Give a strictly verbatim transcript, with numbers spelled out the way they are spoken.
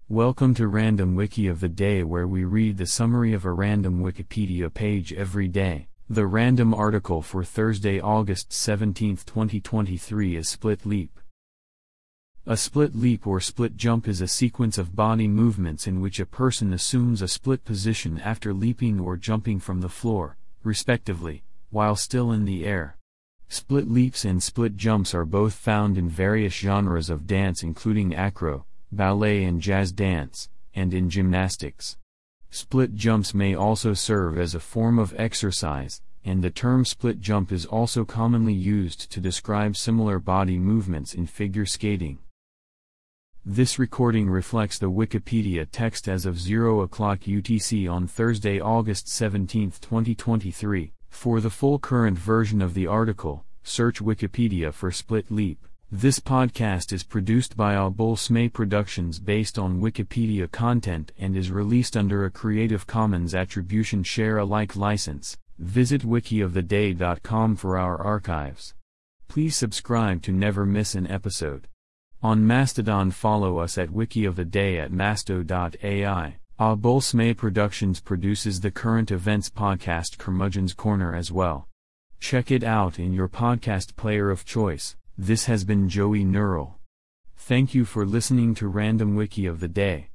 Welcome to Random Wiki of the Day, where we read the summary of a random Wikipedia page every day. The random article for Thursday, August seventeenth, twenty twenty-three is Split Leap. A split leap or split jump is a sequence of body movements in which a person assumes a split position after leaping or jumping from the floor, respectively, while still in the air. Split leaps and split jumps are both found in various genres of dance, including acro, ballet and jazz dance, and in gymnastics. Split jumps may also serve as a form of exercise, and the term split jump is also commonly used to describe similar body movements in figure skating. This recording reflects the Wikipedia text as of zero o'clock U T C on Thursday, August seventeenth, twenty twenty-three. For the full current version of the article, search Wikipedia for Split Leap. This podcast is produced by Abul Smay Productions based on Wikipedia content and is released under a Creative Commons Attribution Share Alike license. Visit wiki of the day dot com for our archives. Please subscribe to never miss an episode. On Mastodon, follow us at Wiki of the Day at masto dot A I. Abul Smay Productions produces the current events podcast Curmudgeon's Corner as well. Check it out in your podcast player of choice. This has been Joey Neural. Thank you for listening to Random Wiki of the Day.